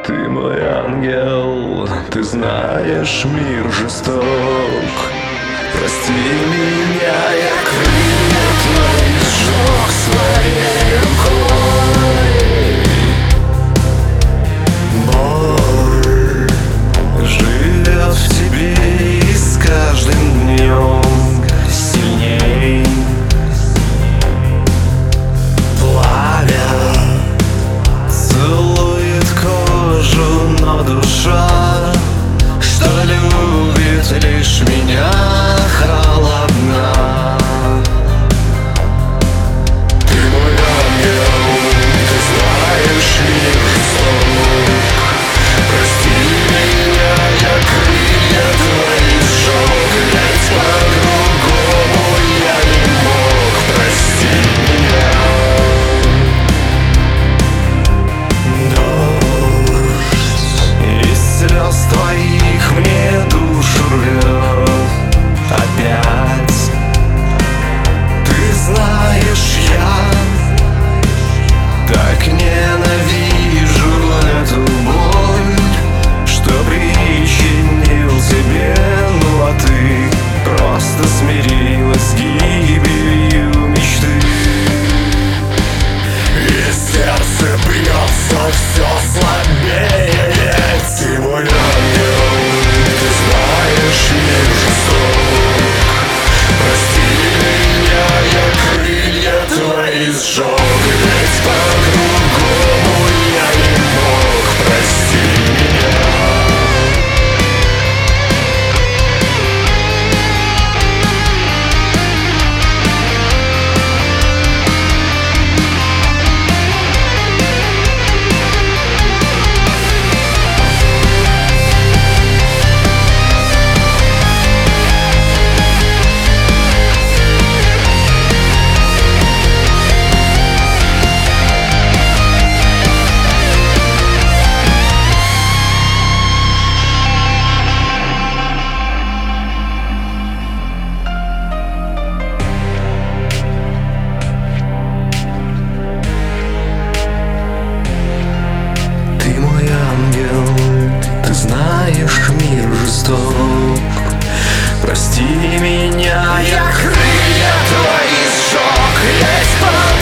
Ты мой ангел, ты знаешь, мир жесток. Прости меня, я крылья твои сжег своей рукой. Боль живет в тебе и с каждым днем сильней. Пламя целует кожу, но душа, что любит лишь меня, холодна. Ты мой ангел, ты знаешь, мир жесток. Прости меня, я крылья твои сжег, ведь по-другому я не мог. Прости меня. Слез твоих мне душу рвет опять. Ты знаешь, я так ненавижу эту боль, что причинил тебе, ну а ты просто смирилась с гибелью мечты. И сердце бьется все слабее, ведь ты мой ангел, ты знаешь, мир жесток. Прости меня, я крылья твои сжег, ведь по-другому я не мог. Прости меня. Ты знаешь, мир жесток. Прости меня, я крылья твои сжег, есть